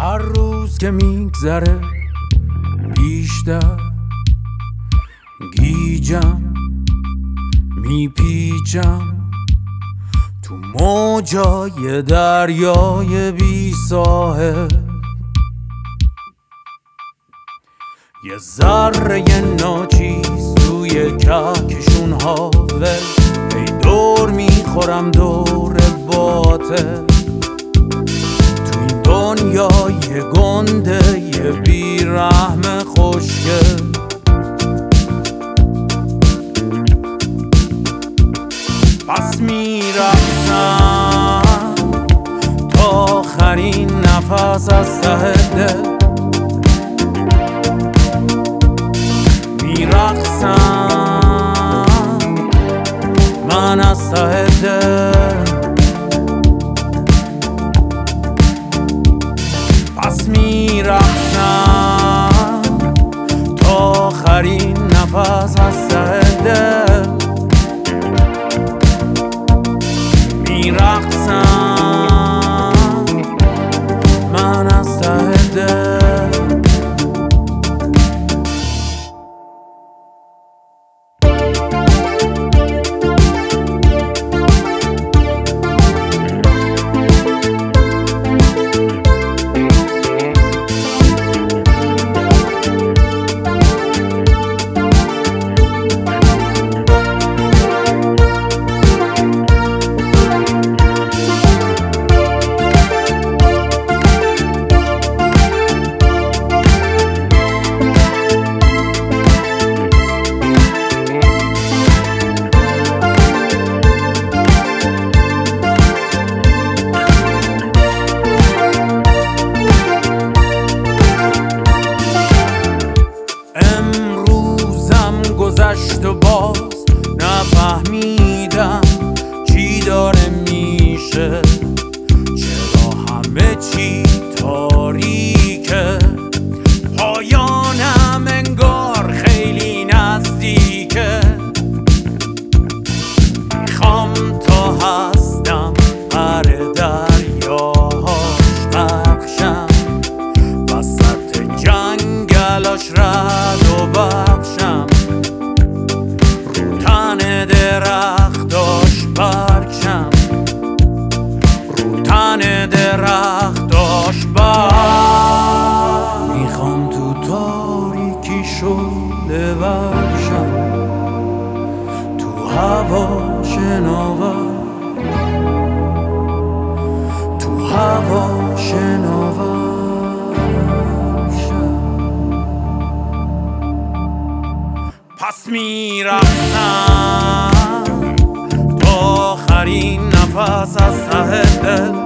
هر روز که میگذره بیشتر گیجم، میپیچم تو موجای دریای بی ساحل. یه ذره ناچیز توی کهکشون هاول، ای دور میخورم دور باطل تو این دنیای گنده یه بیرحم خوشگل. پس میرقصم تا آخرین نفس از ته دل، میرقصم من از ته دل. پس میرقصم تا آخرین نفس از ته دل، میرقصم من از ته دل. گذشت و باز نفهمیدم چی داره میشه، چرا همه چی تاریکه، پایانم انگار خیلی نزدیکه. میخوام تا هستم پر دریاهاش غرقشم، وسط جنگلاش رد و بخشم، درختاش برکشم، رو تن درختاش برکشم. میخوام تو تاریکی شعله ورشم، تو هوا شناور، تو هوا شناورشم. پس میرقصم تا آخرین نفس از ته دل،